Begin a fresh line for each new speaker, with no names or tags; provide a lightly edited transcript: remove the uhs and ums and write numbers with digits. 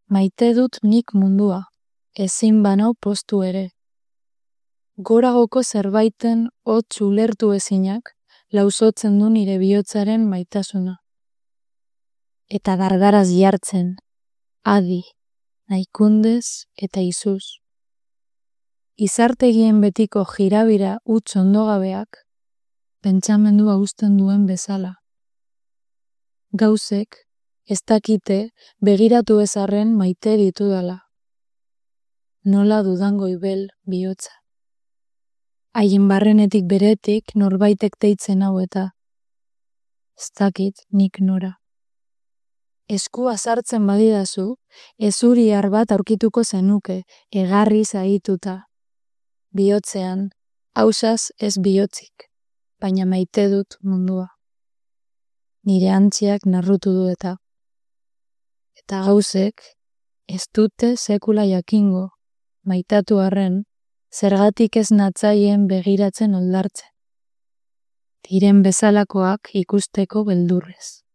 Maite dut nik mundua, ezin banau postu ere. Goragoko zerbaiten hots ulertu ezinak, lausotzen du nire bihotzaren maitasuna. Eta dardaraz jartzen, adi, naikundez eta izuz. Izartegien betiko jirabira huts ondogabeak, pentsamendua uzten duen bezala. Gauzek, ez dakite begiratu ezarren maite ditudala. Nola dudan goibel bihotza. Haien barrenetik beretik norbaitek deitzen hau eta ez dakit nik nora. Eskua sartzen badidazu, ezuriar bat aurkituko zenuke, egarri zahituta. Bihotzean, hausaz ez bihotzik, baina maite dut mundua. Nire antziak narrutu du eta gauzek ez dute sekula jakingo, maitatu arren, zergatik ez natzaien begiratzen oldartzen. Diren bezalakoak ikusteko beldurrez.